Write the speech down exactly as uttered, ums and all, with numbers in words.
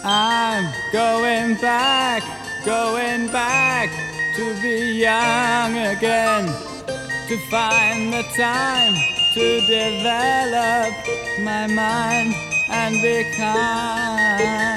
I'm going back, going back to be young again, to find the time to develop my mind and be kind.